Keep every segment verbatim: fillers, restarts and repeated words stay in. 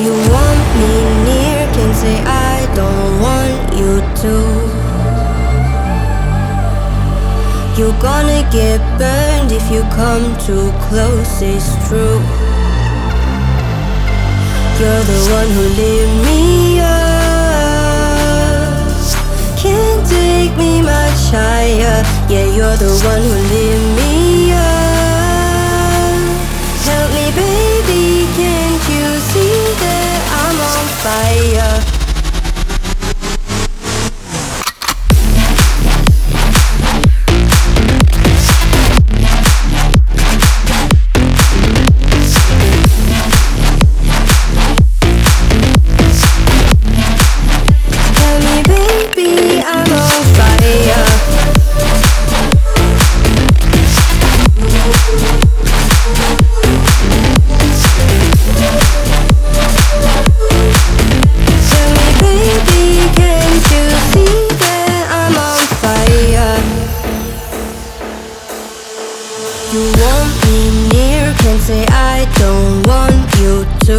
You want me near, can't say I don't want you to. You're gonna get burned if you come too close, it's true. You're the one who lit me up, can't take me much higher. Yeah, you're the one who lit me up. Help me baby, can't you see that I'm on fire? You want me near, can't say I don't want you to.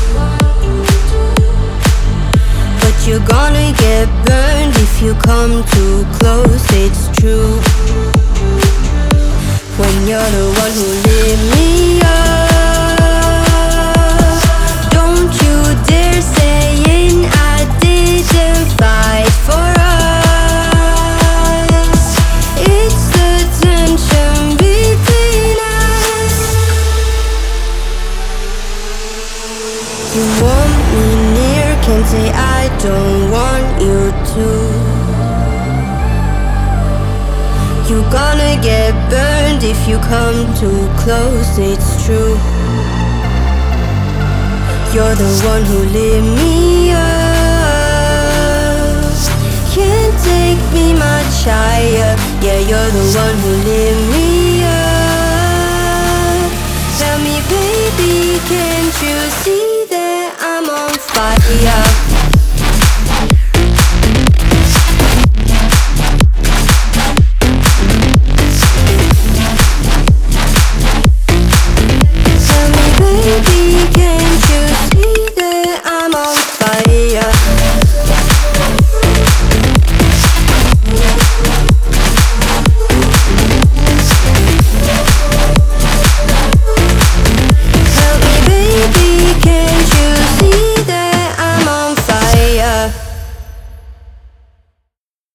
But you're gonna get burned if you come too close, it's true. When you're the one who lit me up, don't you dare saying I didn't fight for us. It's the tension between us. You want me near, can't say I don't want you to. You're gonna get burned if you come too close, it's true. You're the one who lit me up, can't take me much higher. Yeah, you're the one who lit me up. Tell me baby, can't you see that I'm on fire?